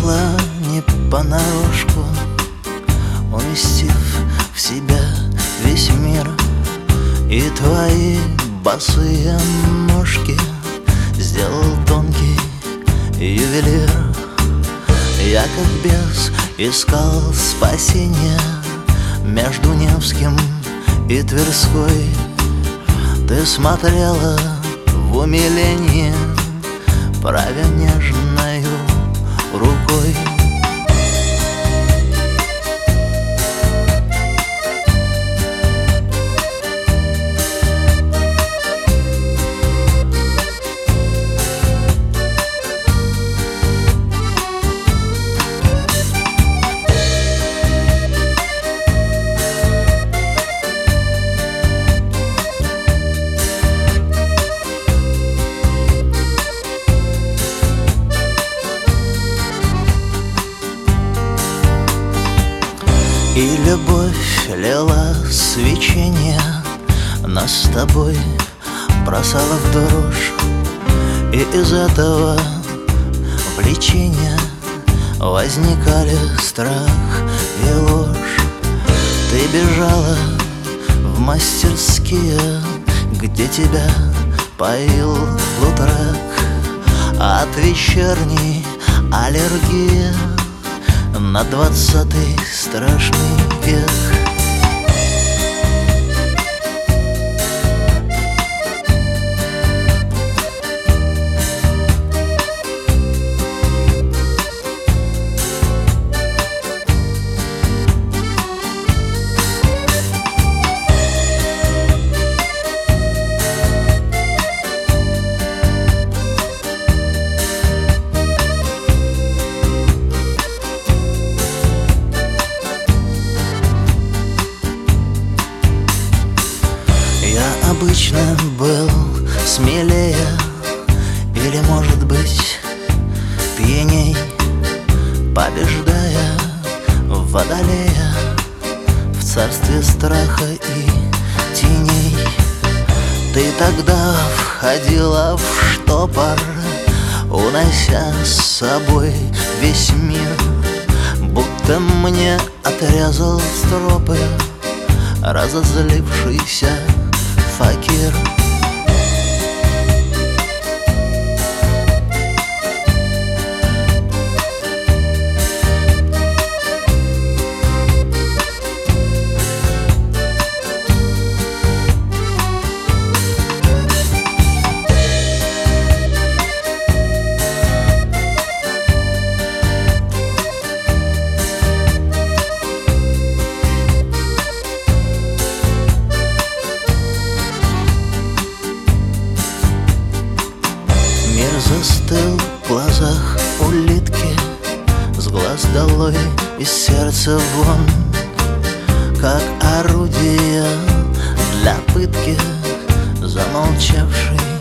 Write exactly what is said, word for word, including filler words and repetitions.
пришла не понарошку, уместив в себя весь мир. И твои босые ножки сделал тонкий ювелир. Я как бес искал спасения между Невским и Тверской. Ты смотрела в умилении, правя нежною рукой. И любовь лила свечение, нас с тобой бросала в дрожь. И из этого влечения возникали страх и ложь. Ты бежала в мастерские, где тебя поил Лутрак. От вечерней аллергии на двадцатый страшный век. Я обычно был смелее, или, может быть, пьяней, побеждая водолея в царстве страха и теней. Ты тогда входила в штопор, унося с собой весь мир, будто мне отрезал стропы разозлившийся факир. Застыл в глазах улитки, с глаз долой, из сердца вон, как орудие для пытки замолчавший